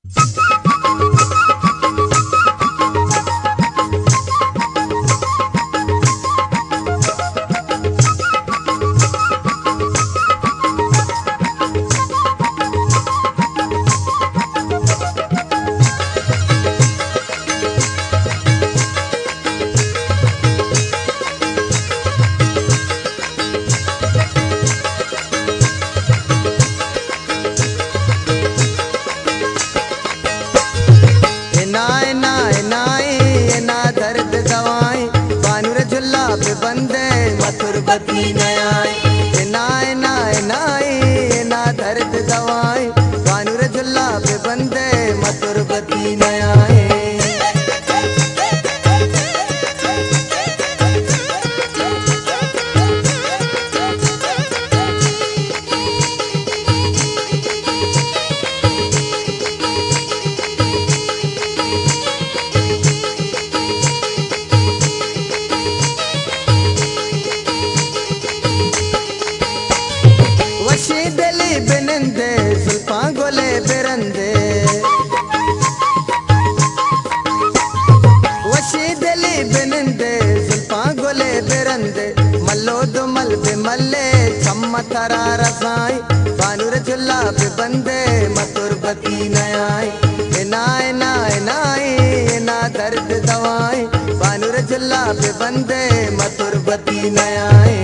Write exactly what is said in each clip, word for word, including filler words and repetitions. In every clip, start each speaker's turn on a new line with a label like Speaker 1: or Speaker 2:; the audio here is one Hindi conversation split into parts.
Speaker 1: बंदे मथुरपति नयाए नाय नाय नाय ना दर्द दवाई कानूर झुल्ला पे बंदे मथुरपति नयाए बेनंदे सुल्फा गोले बेरंदे वशी दिली बेनंदे सुल्फा गोले बेरंदे मल्लो दो मल बे मल्ले चम्मा तारा रसाई कानूर झुल्ला पे बंदे मथुरपति नयाए नाय नाय नाय ना दर्द दवाई कानूर झुल्ला पे बंदे मथुरपति नयाए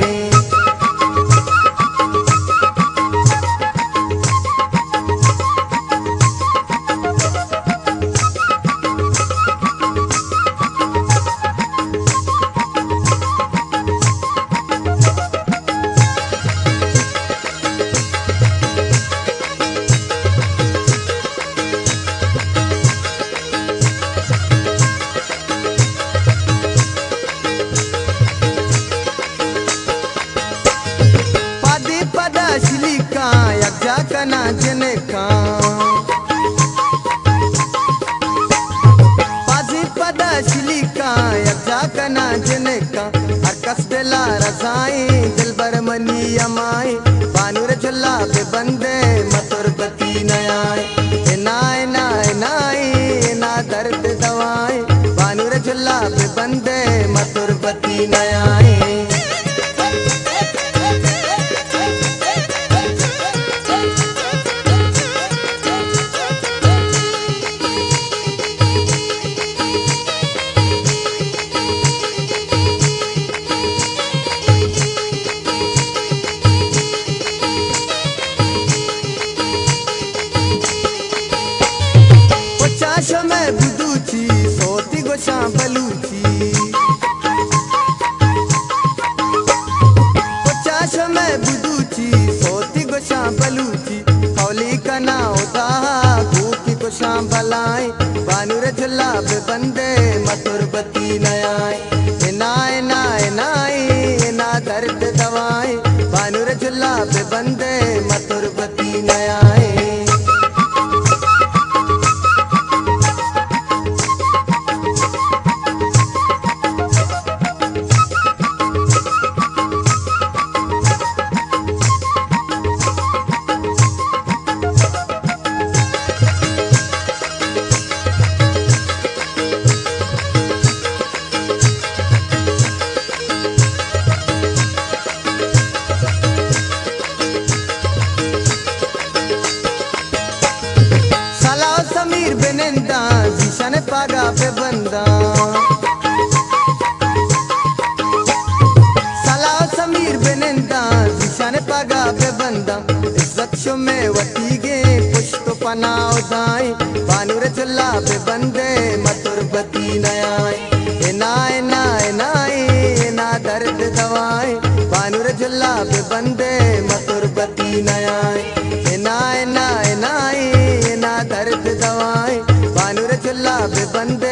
Speaker 1: शिलिका यज्ञा कना जनका पाजी पदा शिलिका यज्ञा कना जनका हरकस दिला रसाई दिलबर मनी अमाई कानूर झुल्ला पे बंदे मथुरपति नयाए नाय नाय नाय ना दर्द दवाई कानूर झुल्ला पे बंदे मथुरपति नयाए चाशो में बुदूची सोती गोशा बलूची चाशो में बुदूची सोती गोशा बलूची कौली कना होता भूखी गोशा बलाई कानूर झुल्ला पे बंदे मथुरपति नयाए नाय नाय नाय ना दर्द दवाई कानूर झुल्ला पे बंदे मथुरपति नयाए समीर बेनंदा जीशन पागा पे बंदा सलाह समीर बेनंदा जीशन पागा पे बंदा इज्जत शो में वटी गे पुष्प पनाव दाई कानूर झुल्ला पे बंदे मथुरपति नयाए नाय नाय नाय ना दर्द दवाई कानूर झुल्ला पे बंदे मथुरपति नयाए नाय नाय नाय ना दर्द दवाई कानूर झुल्ला पे बंदे